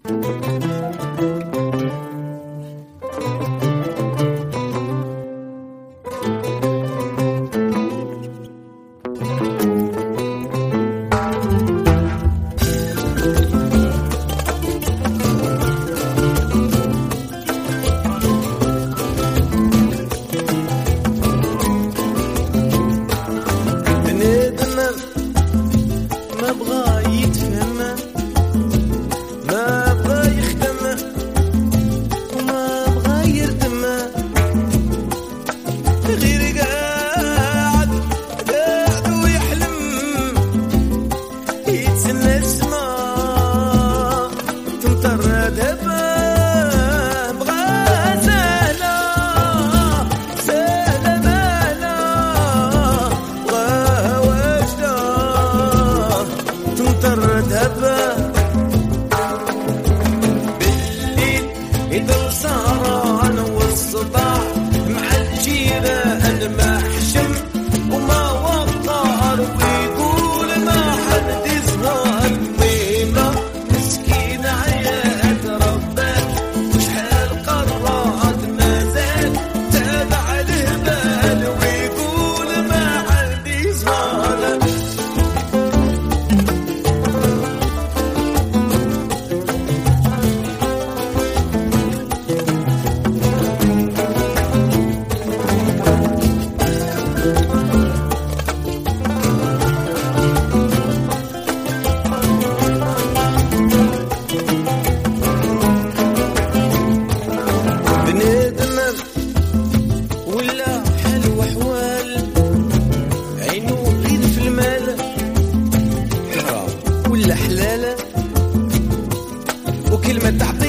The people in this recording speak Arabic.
ما بغى يتفهم، ما بغى يخدم، وما بغى يردم، غير قاعد ويحلم، يتسنى السما تمطر دابا، بغى سهلة سهلة مالا، بغى واجدة تمطر دابا، بالليل يدور سهران والصباح مع الجيران محشم، وما وقار ويقول ما حد يظهر، ميمة مسكينة عيات ربات وشحال قرات مازال تابع الهبال، ويقول ما حد يظهر. بنادم ولا حال وحوال، عينو غير في المال، حرام ولا حلال، وكلمة تعطي